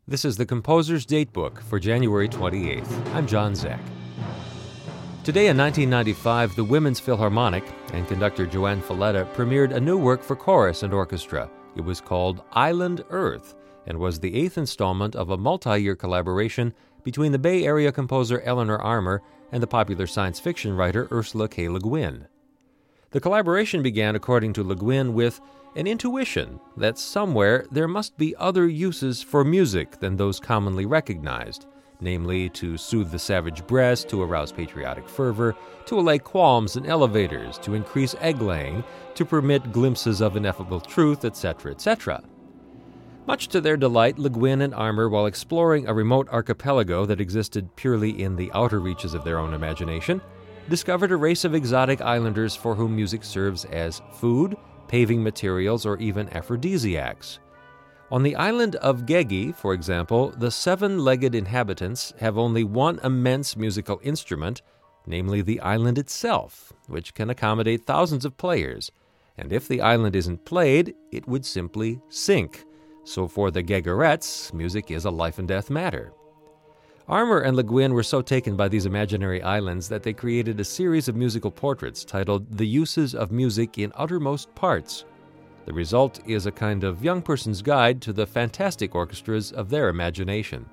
This is the Composer's Datebook for January 28th. I'm John Zach. Today in 1995, the Women's Philharmonic and conductor Joan Falletta premiered a new work for chorus and orchestra. It was called Island Earth and was the eighth installment of a multi-year collaboration between the Bay Area composer Eleanor Armour and the popular science fiction writer Ursula K. Le Guin. The collaboration began, according to Le Guin, with an intuition that somewhere there must be other uses for music than those commonly recognized, namely to soothe the savage breast, to arouse patriotic fervor, to allay qualms in elevators, to increase egg-laying, to permit glimpses of ineffable truth, etc., etc. Much to their delight, Le Guin and Armour, while exploring a remote archipelago that existed purely in the outer reaches of their own imagination, discovered a race of exotic islanders for whom music serves as food, paving materials, or even aphrodisiacs. On the island of Gegi, for example, the seven-legged inhabitants have only one immense musical instrument, namely the island itself, which can accommodate thousands of players, and if the island isn't played, it would simply sink. So for the Gegerettes, music is a life-and-death matter. Armour and Le Guin were so taken by these imaginary islands that they created a series of musical portraits titled The Uses of Music in Uttermost Parts. The result is a kind of young person's guide to the fantastic orchestras of their imagination.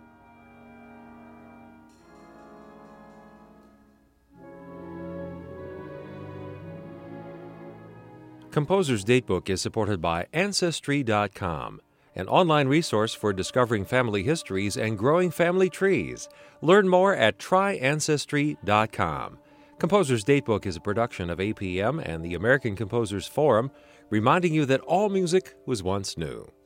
Composer's Datebook is supported by Ancestry.com, an online resource for discovering family histories and growing family trees. Learn more at tryancestry.com. Composer's Datebook is a production of APM and the American Composers Forum, reminding you that all music was once new.